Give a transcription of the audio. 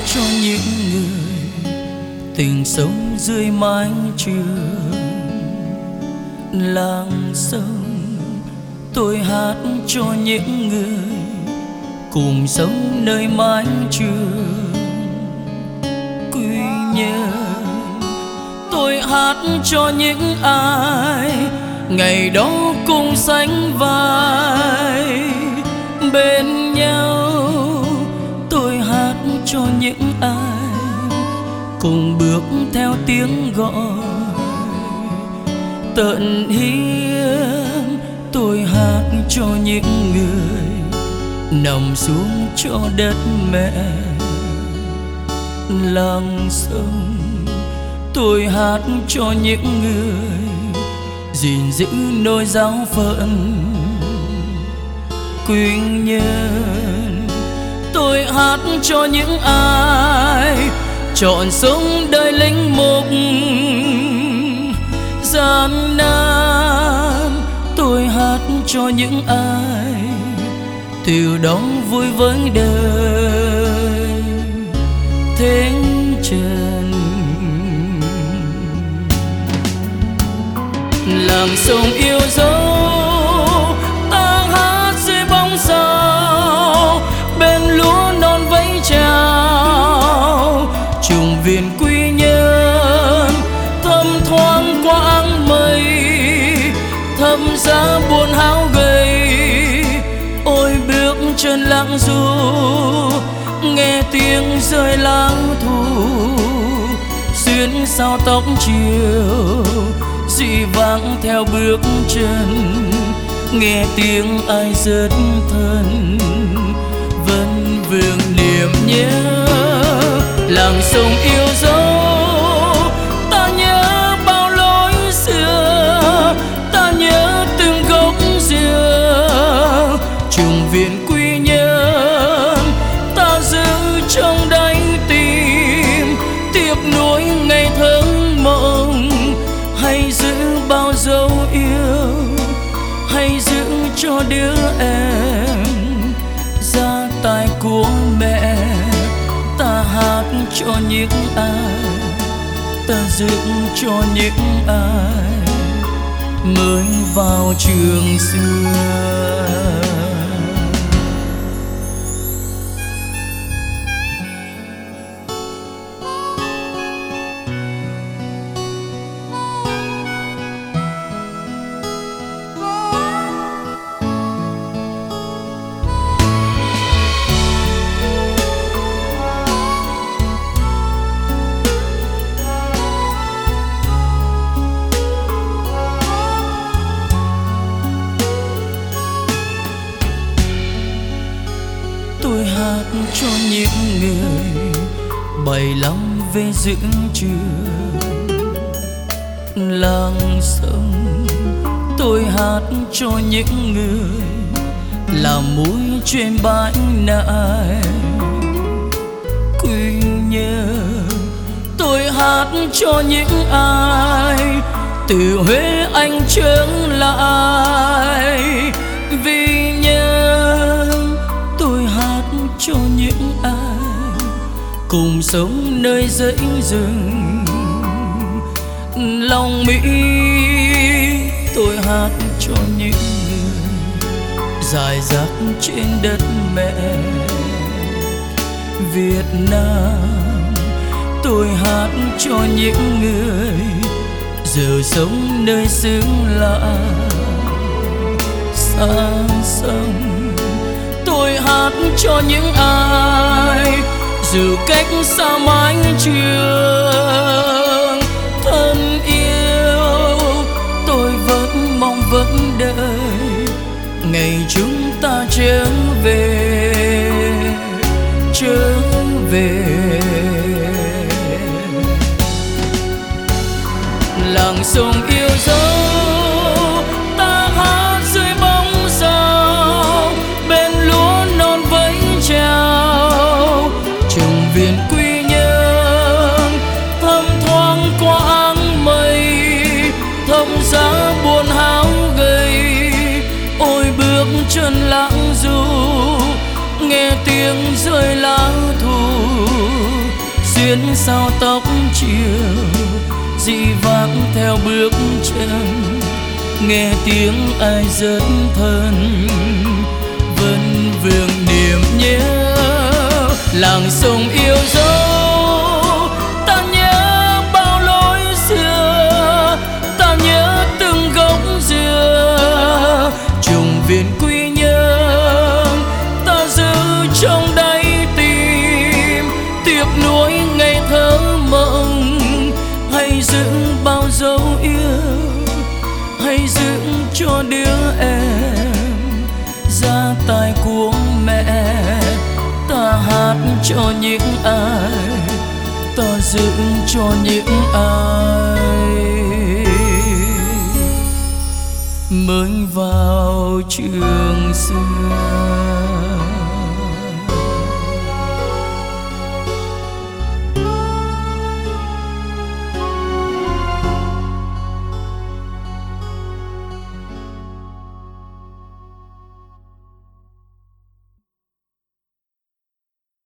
cho những người tình sống dưới mái trường làng sông. Tôi hát cho những người cùng sống nơi mái trường Quy Nhơn. Tôi hát cho những ai ngày đó cùng sánh vai bên nhau. Tôi hát cho những ai cùng bước theo tiếng gọi tận hiến. Tôi hát cho những người nằm xuống cho đất mẹ làng sông. Tôi hát cho những người gìn giữ nỗi giáo phận Quy Nhơn. Tôi hát cho những ai chọn sống đời lính mục gian nan. Tôi hát cho những ai từ đó vui với đời thế trần. Làng sông yêu dấu ta hát dưới bóng sao bên lúa non vẫy chào. Trùng viên Quy Nhơn thơm thoáng qua áng mây, thâm giá buồn háo gầy. Ôi bước chân lãng du nghe tiếng rơi lá thu, xuyến sao tóc chiều dị vãng theo bước chân. Nghe tiếng ai rất thân vẫn vương niềm nhớ. Làng sông yêu dấu ta nhớ bao lối xưa, ta nhớ từng gốc dừa. Trùng viên Quy Nhơn ta giữ trong đáy tim, tiếc nuối ngày thơ mộng. Hãy giữ bao dấu yêu, hãy giữ cho đứa em gia tài của mẹ. Ta hát cho những ai, ta dựng cho những ai mới vào trường xưa. Tôi hát cho những người bày lắm về dưỡng trường làng sông. Tôi hát cho những người làm muối trên bãi nại Quy Nhơn. Tôi hát cho những ai từ Huế anh trở lại vì nhớ. Tôi hát cho những ai cùng sống nơi dãy rừng Long Mỹ. Tôi hát cho những người dài rác trên đất mẹ Việt Nam. Tôi hát cho những người giờ sống nơi xứ lạ xa xăm. Tôi hát cho những ai dù cách xa mái trường thân yêu. Tôi vẫn mong vẫn đợi ngày chúng ta trở về, trở về. Làng sông yêu dấu ta hát dưới bóng sao bên lúa non vẫy chào. Trùng viên Quy Nhơn thơm thoáng qua áng mây, thâm giá buồn háo gầy. Ôi bước chân lãng du nghe tiếng rơi lá thu, duyên sao tóc chiều dĩ vãng theo bước chân, nghe tiếng ai rất thân vẫn vương niềm nhớ. Làng sông yêu dấu ta nhớ bao lối xưa, ta nhớ từng gốc dừa trùng viên quy nhớ ta giữ trong đáy tim. Tiếc nuối ngày thơ mộng hay giữ bao dấu yêu, hay giữ cho đứa em gia tài của mẹ. Ta hát cho những ai, ta giữ cho những ai mới vào trường xưa.